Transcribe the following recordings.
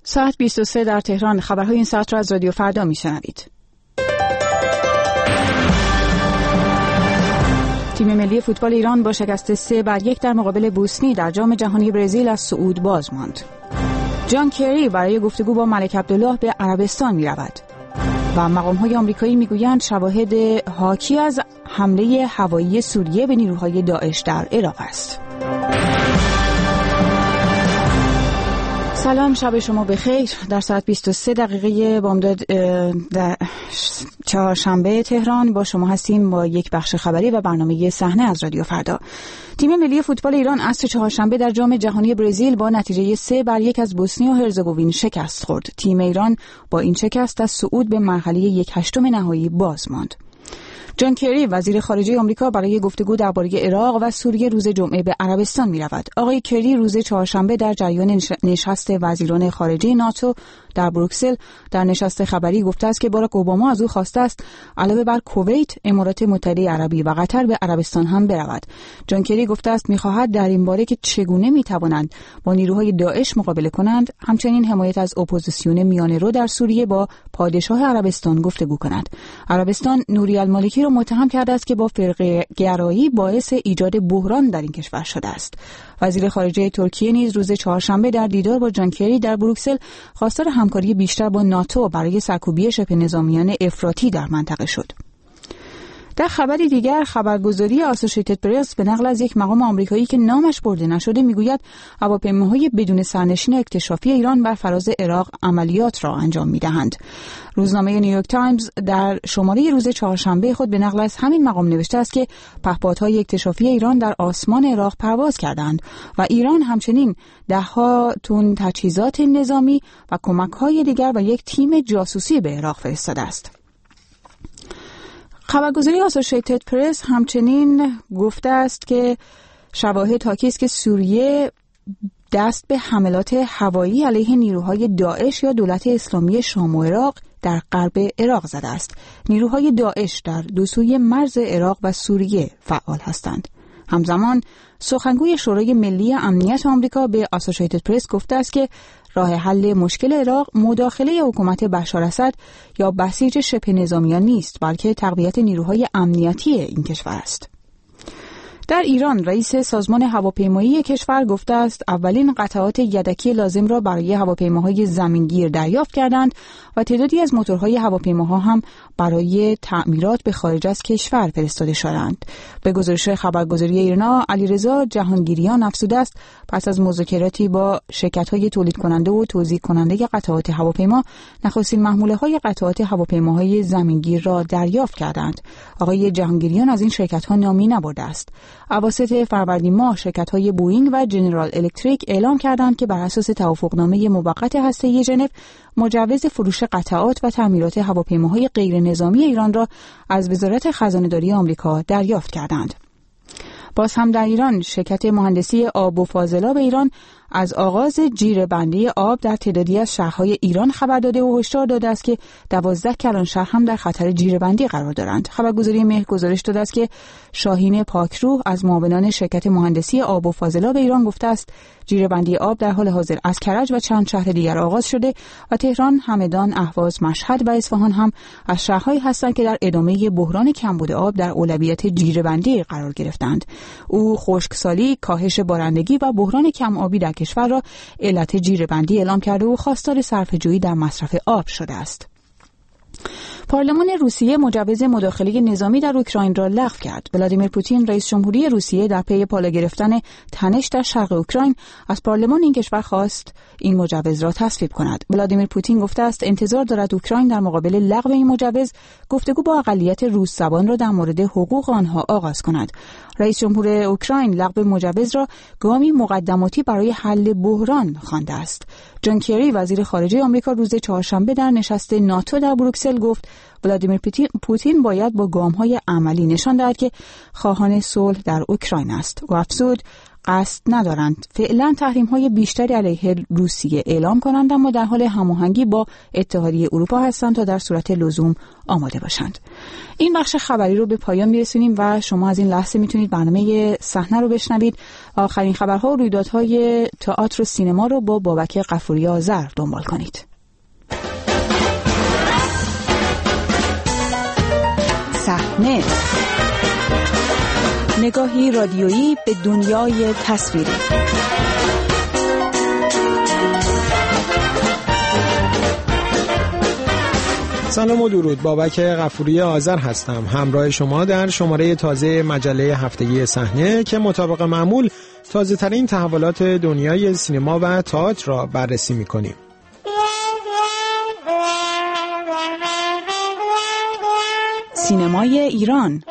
ساعت 23 در تهران. خبرهای این ساعت را از رادیو فردا میشنوید. تیم ملی فوتبال ایران با شکست 3-1 در مقابل بوسنی در جام جهانی برزیل از صعود باز ماند. جان کری برای گفتگو با ملک عبدالله به عربستان می رود و مقام‌های آمریکایی میگویند شواهد حاکی از حمله هوایی سوریه به نیروهای داعش در عراق است. سلام، شب شما بخیر. در ساعت 23 دقیقه بامداد در چهارشنبه تهران با شما هستیم با یک بخش خبری و برنامه صحنه از رادیو فردا. تیم ملی فوتبال ایران عصر چهارشنبه در جام جهانی برزیل با نتیجه 3-1 از بوسنی و هرزگوین شکست خورد. تیم ایران با این شکست از صعود به مرحله 1/8 نهایی باز ماند. جان کری وزیر خارجه آمریکا برای گفتگو درباره عراق و سوریه روز جمعه به عربستان می‌رود. آقای کری روز چهارشنبه در جریان نشست وزیران خارجه ناتو در بروکسل در نشست خبری گفته است که باراک اوباما از او خواسته است علاوه بر کویت، امارات متحده عربی و قطر به عربستان هم برود. جان کری گفته است می‌خواهد در این باره که چگونه می‌توانند با نیروهای داعش مقابله کنند، همچنین حمایت از اپوزیسیون میانه‌رو در سوریه با پادشاه عربستان گفتگو کند. عربستان نوری المالکی را متهم کرده است که با فرقه گرایی باعث ایجاد بحران در این کشور شده است. وزیر خارجه ترکیه نیز روز چهارشنبه در دیدار با جان کری در بروکسل خواستار همکاری بیشتر با ناتو برای سرکوبی شبه نظامیان افراطی در منطقه شد. در خبری دیگر، خبرگزاری آسوشیتد پرس به نقل از یک مقام آمریکایی که نامش برده نشده میگوید هواپیماهای بدون سرنشین اکتشافی ایران بر فراز عراق عملیات را انجام میدهند. روزنامه نیویورک تایمز در شماره روز چهارشنبه خود به نقل از همین مقام نوشته است که پهپادهای اکتشافی ایران در آسمان عراق پرواز کردند و ایران همچنین 10 تن تجهیزات نظامی و کمک‌های دیگر و یک تیم جاسوسی به عراق فرستاده است. خبرگزاری آسوشیتد پرس همچنین گفته است که شواهد حاکی است که سوریه دست به حملات هوایی علیه نیروهای داعش یا دولت اسلامی شام و عراق در غرب عراق زده است. نیروهای داعش در دو سوی مرز عراق و سوریه فعال هستند. همزمان سخنگوی شورای ملی امنیت آمریکا به آسوشیتد پرس گفته است که راه حل مشکل عراق مداخله حکومت بشار اسد یا بسیج شبه نظامیان نیست، بلکه تقویت نیروهای امنیتی این کشور است. در ایران رئیس سازمان هواپیمایی کشور گفته است اولین قطعات یدکی لازم را برای هواپیماهای زمینگیر دریافت کردند و تعدادی از موتورهای هواپیماها هم برای تعمیرات به خارج از کشور فرستاده شدند. به گزارش خبرگزاری ایرنا، علیرضا جهانگیریان افزوده است پس از مذاکراتی با شرکت‌های تولید کننده و توزیع کننده قطعات هواپیما، نخستین محموله‌های قطعات هواپیماهای زمینگیر را دریافت کردند. آقای جهانگیریان از این شرکت‌ها نامی نبرده است. اواسط فروردین ماه شرکت‌های بوئینگ و جنرال الکتریک اعلام کردند که بر اساس توافقنامه موقت هسته‌ای ژنو مجوز فروش قطعات و تعمیرات هواپیماهای غیر نظامی ایران را از وزارت خزانه‌داری آمریکا دریافت کردند. باز هم در ایران شرکت مهندسی آب و فاضلاب ایران از آغاز جیره‌بندی آب در تعدادی از شهرهای ایران خبر داده و هشدار داده است که 12 کلان شهر هم در خطر جیره‌بندی قرار دارند. خبرگزاری مهر گزارش داده است که شاهین پاکروح از معاونان شرکت مهندسی آب و فاضلاب ایران گفته است جیره‌بندی آب در حال حاضر از کرج و چند شهر دیگر آغاز شده و تهران، همدان، اهواز، مشهد و اصفهان هم از شهرهایی هستند که در ادامه بحران کمبود آب در اولویت جیره‌بندی قرار گرفتند. او خشکسالی، کاهش بارندگی و بحران کم آبی در کشور را علت جیره‌بندی اعلام کرده و خواستار صرفه‌جویی در مصرف آب شده است. پارلمان روسیه مجوز مداخله نظامی در اوکراین را لغو کرد. ولادیمیر پوتین رئیس جمهوری روسیه در پی بالا گرفتن تنش در شرق اوکراین از پارلمان این کشور خواست این مجوز را تصویب کند. ولادیمیر پوتین گفته است انتظار دارد اوکراین در مقابل لغو این مجوز گفتگو با اقلیت روس زبان را در مورد حقوق آنها آغاز کند. رئیس جمهور اوکراین لغو مجوز را گامی مقدماتی برای حل بحران خوانده است. جان کری وزیر خارجه آمریکا روز چهارشنبه در نشست ناتو در بروکسل گفت ولادیمیر پوتین باید با گام‌های عملی نشان دهد که خواهان صلح در اوکراین است. و افزود قصد ندارند فعلا تحریم‌های بیشتری علیه روسیه اعلام کنند، اما در حال هماهنگی با اتحادیه اروپا هستند تا در صورت لزوم آماده باشند. این بخش خبری رو به پایان میرسونیم و شما از این لحظه میتونید برنامه صحنه رو بشنوید. آخرین خبرها و رویدادهای تئاتر و سینما رو با بابک غفوری آذر دنبال کنید. صحنه، نگاهی رادیویی به دنیای تصویری. سلام و درود، بابک غفوری آذر هستم، همراه شما در شماره تازه مجله هفتگی صحنه که مطابق معمول تازه ترین تحولات دنیای سینما و تئاتر را بررسی می‌کنیم. سینمای ایران.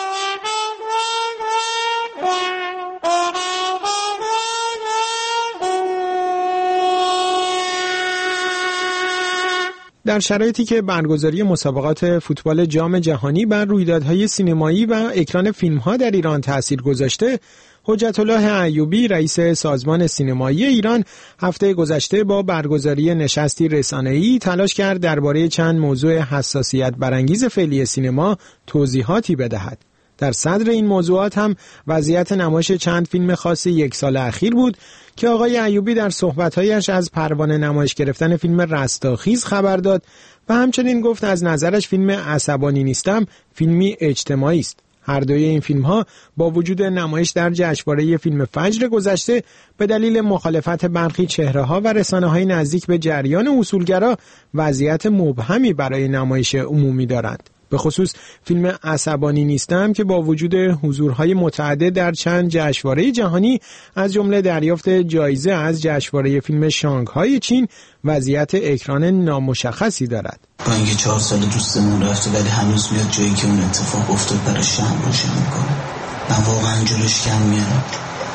در شرایطی که برگزاری مسابقات فوتبال جام جهانی بر رویدادهای سینمایی و اکران فیلم‌ها در ایران تأثیر گذاشته، حجت الله ایوبی رئیس سازمان سینمایی ایران هفته گذشته با برگزاری نشستی رسانه‌ای تلاش کرد درباره چند موضوع حساسیت برانگیز فعلی سینما توضیحاتی بدهد. در صدر این موضوعات هم وضعیت نمایش چند فیلم خاص یک سال اخیر بود که آقای ایوبی در صحبت‌هایش از پروانه نمایش گرفتن فیلم رستاخیز خبر داد و همچنین گفت از نظرش فیلم عصبانی نیستم فیلمی اجتماعی است. هر دوی این فیلم‌ها با وجود نمایش در جشنواره فیلم فجر گذشته به دلیل مخالفت برخی چهره‌ها و رسانه‌های نزدیک به جریان اصولگرا وضعیت مبهمی برای نمایش عمومی دارند. به خصوص فیلم عصبانی نیستم که با وجود حضورهای متعدد در چند جشنواره جهانی از جمله دریافت جایزه از جشنواره فیلم شانگهای چین وضعیت اکران نامشخصی دارد. با اینکه 4 سال دوستمون رفته ولی هنوز میاد جایی که اون اتفاق افتاد براش شمع روشن میکنه. من واقعا جلوش کم میارم.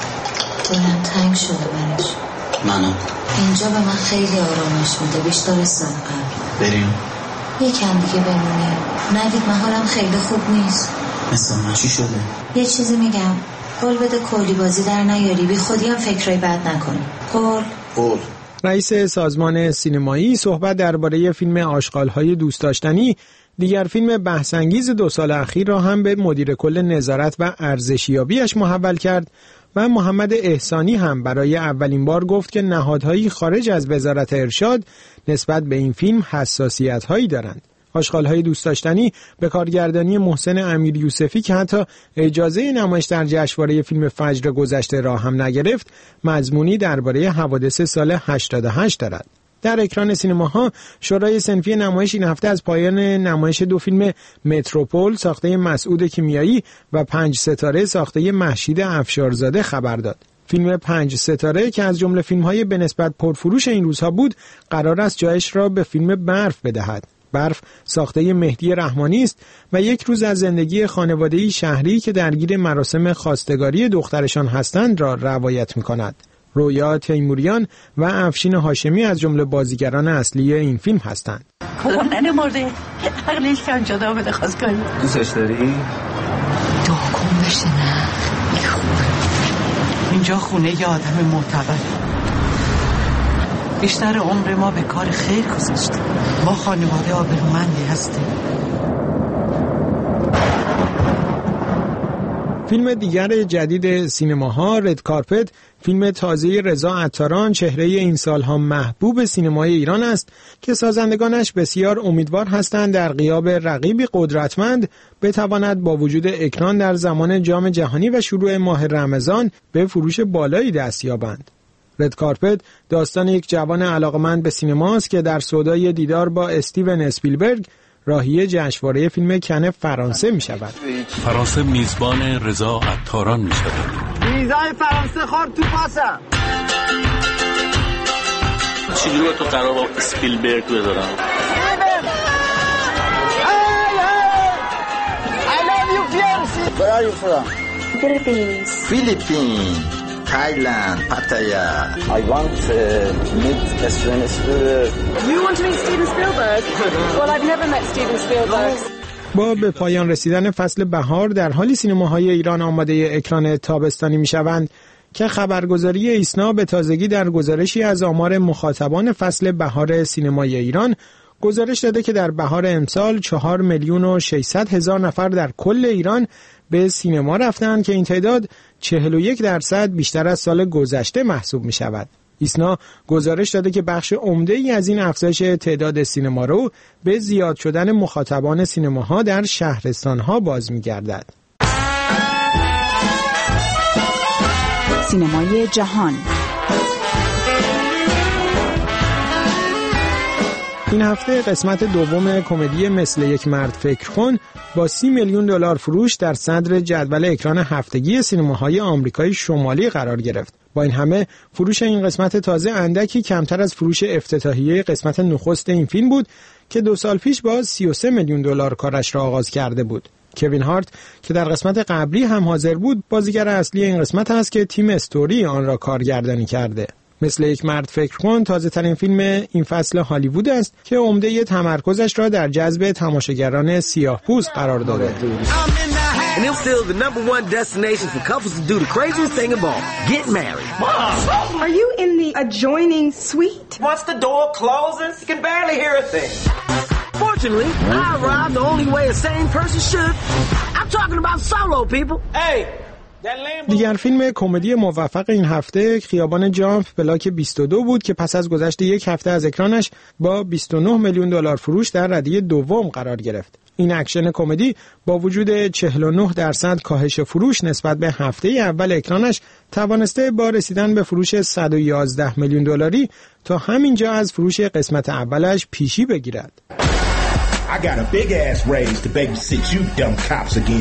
دلم تنگ شده براش. منم. اینجا به من خیلی آرامش میده بیشتر از سال قبل. بریم. یکم دیگه بمونیم. نوید من حالم خیلی خوب نیست. مثل من چی شده؟ یه چیزی میگم، قول بده کلی بازی در نیاری، بی خودی هم فکرای بد نکنی. قول. رئیس سازمان سینمایی صحبت درباره فیلم آشغال‌های دوست داشتنی، دیگر فیلم بحث‌انگیز 2 سال اخیر را هم به مدیر کل نظارت و ارزشیابیش محول کرد و محمد احسانی هم برای اولین بار گفت که نهادهایی خارج از وزارت ارشاد نسبت به این فیلم حساسیت‌هایی دارند. آشغال‌های دوست داشتنی به کارگردانی محسن امیر یوسفی که حتی اجازه نمایش در جشنواره فیلم فجر گذشته را هم نگرفت، مضمونی درباره حوادث سال 88 دارد. در اکران سینماها، شورای صنفی نمایش این هفته از پایان نمایش 2 فیلم متروپول ساخته مسعود کیمیایی و 5 ستاره ساخته مهشید افشارزاده خبر داد. فیلم 5 ستاره که از جمله فیلم‌های به نسبت پرفروش این روزها بود، قرار است جایش را به فیلم برف بدهد. برف ساخته مهدی رحمانی است و یک روز از زندگی خانواده‌ای شهری که درگیر مراسم خواستگاری دخترشان هستند را روایت می‌کند. رویا تیموریان و افشین هاشمی از جمله بازیگران اصلی این فیلم هستند. کلونن مرده عقلش کم جدا بده خواست کنی. دوستش داری؟ داغون بشه نه اینجا خونه یه آدم معتبر، بیشتر عمر ما به کار خیر گذاشتیم. ما خانواده آبرومندی هستیم. فیلم دیگر جدید سینماها، رد کارپت، فیلم تازه رضا عطاران، چهره این سالها محبوب سینمای ایران است که سازندگانش بسیار امیدوار هستند در غیاب رقیبی قدرتمند بتواند با وجود اکران در زمان جام جهانی و شروع ماه رمضان به فروش بالایی دست یابند. رد کارپت داستان یک جوان علاقمند به سینماست که در سودای دیدار با استیون اسپیلبرگ راهی جشنواره فیلم کن فرانسه می شود. فرانسه میزبان رضا عطاران می شود. ویزای فرانسه خورد تو پاسم. چجوری تو قرار با اسپیلبرگ بذارم؟ I love you fiancé. Where are you from? Philippines. Thailand, Pattaya. I want to meet Steven Spielberg. You want to meet Steven Spielberg? Well, I've never met Steven Spielberg. با به پایان رسیدن فصل بهار در حالی سینماهای ایران آماده اکران تابستانی میشوند که خبرگزاری ایسنا به تازگی در گزارشی از آمار مخاطبان فصل بهار سینمای ایران گزارش داده که در بهار امسال 4,600,000 نفر در کل ایران به سینما رفتند که این تعداد 41% بیشتر از سال گذشته محسوب می شود. ایسنا گزارش داده که بخش عمده‌ای از این افزایش تعداد سینما رو به زیاد شدن مخاطبان سینماها در شهرستانها باز می‌گردد. سینمای جهان. این هفته قسمت دوم کمدی مثل یک مرد فکر کن با 30 میلیون دلار فروش در صدر جدول اکران هفتگی سینماهای آمریکای شمالی قرار گرفت. با این همه فروش این قسمت تازه اندکی کمتر از فروش افتتاحیه قسمت نخست این فیلم بود که 2 سال پیش با 33 میلیون دلار کارش را آغاز کرده بود. کوین هارت که در قسمت قبلی هم حاضر بود بازیگر اصلی این قسمت است که تیم استوری آن را کارگردانی کرده. مثل یک مرد فکر کن تازه ترین فیلم این فصل هالیوود است که عمده تمرکزش را در جذب تماشاگران سیاه‌پوست قرار داده. And it's still the #1 destination for couples to do the craziest thing of all, get married. Mom! Are you in the adjoining suite? Once the door closes, you can barely hear a thing. Fortunately, I arrived the only way a sane person should. I'm talking about Solo, people. Hey! دیگر فیلم کمدی موفق این هفته خیابان جامپ بلاک 22 بود که پس از گذشت یک هفته از اکرانش با 29 میلیون دلار فروش در ردهه دوم قرار گرفت. این اکشن کمدی با وجود 49% کاهش فروش نسبت به هفته اول اکرانش توانسته با رسیدن به فروش 111 میلیون دلاری تا همینجا از فروش قسمت اولش پیشی بگیرد. I got a big ass raise to babysit you dumb cops again.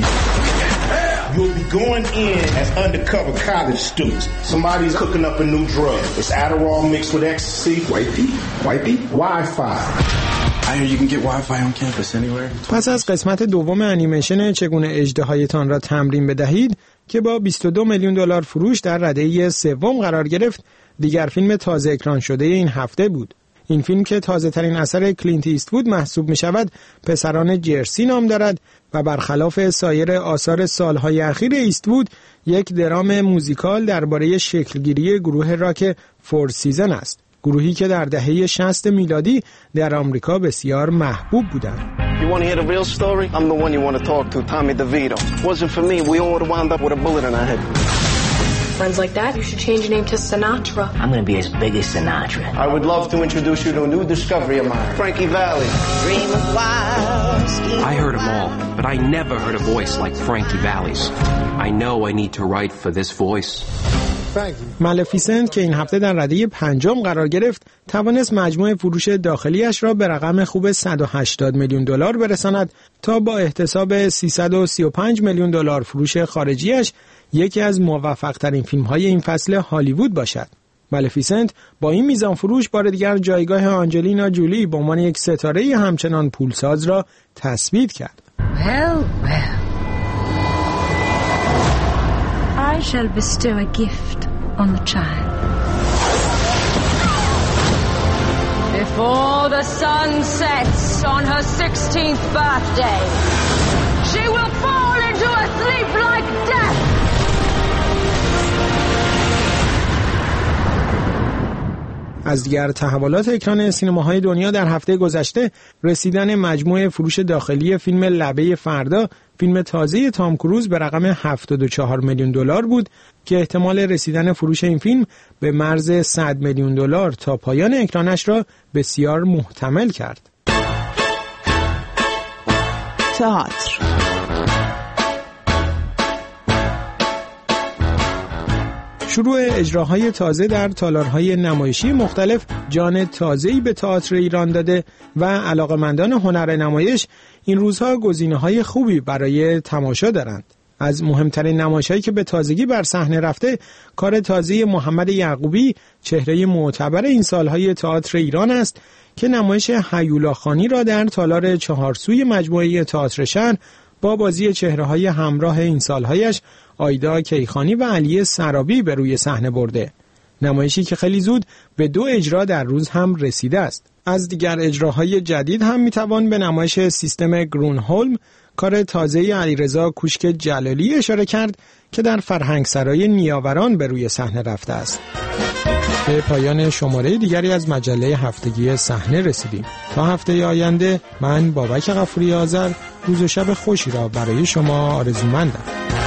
You'll be going in as undercover college students. Somebody's cooking up a new drug. It's Adderall mixed with ecstasy. White Wi-Fi. I hear you can get Wi-Fi on campus anywhere. پس از قسمت دوم انیمیشن چگونه اژدهایتان را تمرین بدهید که با 22 میلیون دلار فروش در ردهه سوم قرار گرفت، دیگر فیلم تازه اکران شده این هفته بود. این فیلم که تازه ترین اثر کلینت ایستوود محسوب می شود پسران جرسی نام دارد و برخلاف سایر آثار سالهای اخیر ایستوود یک درام موزیکال درباره شکلگیری گروه راک فور سیزن است. گروهی که در دهه 60 میلادی در آمریکا بسیار محبوب بودند. You want to hear the real story? I'm the one you want to talk to, Tommy DeVito. Wasn't for me, we all would have wound up with a bullet in our head. Friends like that, you should change your name to Sinatra. I'm going to be as big as Sinatra. I would love to introduce you to a new discovery of mine, Frankie Valli. Dream of wild. I heard them all, but I never heard a voice like Frankie Valli's. I know I need to write for this voice. مالفیسنت که این هفته در ردهه پنجم قرار گرفت توانست مجموع فروش داخلیش را به رقم خوب 180 میلیون دلار برساند تا با احتساب 335 میلیون دلار فروش خارجیش یکی از موفق‌ترین فیلم‌های این فصل هالیوود باشد. مالفیسنت با این میزان فروش بار دیگر جایگاه آنجلینا جولی به عنوان یک ستاره همچنان پولساز را تثبیت کرد. I shall bestow a gift on the child. Before the sun sets on her 16th birthday, she will fall into a sleep like death. از دیگر تحولات اکران سینماهای دنیا در هفته گذشته رسیدن مجموع فروش داخلی فیلم لبه فردا، فیلم تازه تام کروز به رقم 74 میلیون دلار بود که احتمال رسیدن فروش این فیلم به مرز 100 میلیون دلار تا پایان اکرانش را بسیار محتمل کرد. تئاتر. شروع اجراهای تازه در تالارهای نمایشی مختلف جان تازه‌ای به تئاتر ایران داده و علاقه‌مندان هنر نمایش این روزها گزینه‌های خوبی برای تماشا دارند. از مهمترین نمایش‌هایی که به تازگی بر صحنه رفته، کار تازه محمد یعقوبی، چهره معتبر این سالهای تئاتر ایران است که نمایش هیولاخانی را در تالار چهارسوی مجموعه تئاتر شهر با بازی چهره‌های همراه این سالهایش آیدا کیخانی و علی سرابی به روی صحنه برده. نمایشی که خیلی زود به 2 اجرا در روز هم رسیده است. از دیگر اجراهای جدید هم میتوان به نمایش سیستم گرونهولم، کار تازه‌ای علیرضا کوشک جلالی اشاره کرد که در فرهنگسرای نیاوران به روی صحنه رفته است. به پایان شماره دیگری از مجله هفتگی صحنه رسیدیم. تا هفته آینده من بابک غفوری آذر روز و شب خوشی را برای شما آرزومندم.